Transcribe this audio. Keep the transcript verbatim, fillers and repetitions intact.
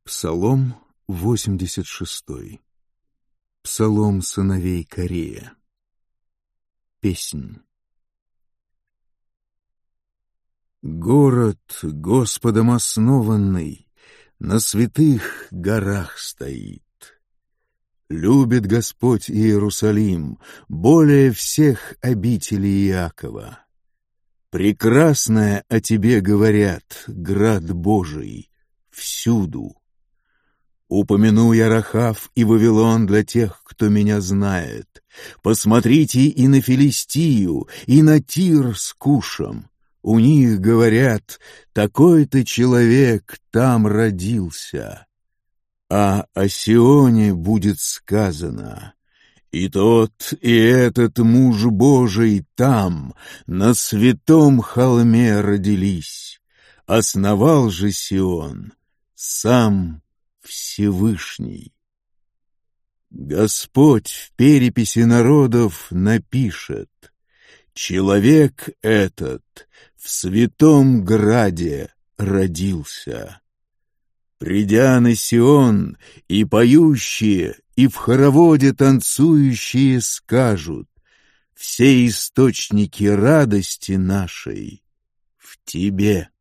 Псалом восемьдесят шестой. Псалом сыновей Корея. Песнь. Город, Господом основанный, на святых горах стоит. Любит Господь Иерусалим более всех обителей Иакова. Прекрасное о тебе говорят, град Божий, всюду. Упомяну я Рахав и Вавилон для тех, кто меня знает. Посмотрите и на Филистию, и на Тир с Кушем. У них, говорят, такой-то человек там родился. А о Сионе будет сказано: и тот, и этот муж Божий там, на святом холме родились. Основал же Сион сам Всевышний. Господь в переписи народов напишет: человек этот в святом граде родился. Придя на Сион, и поющие, и в хороводе танцующие скажут: все источники радости нашей в тебе.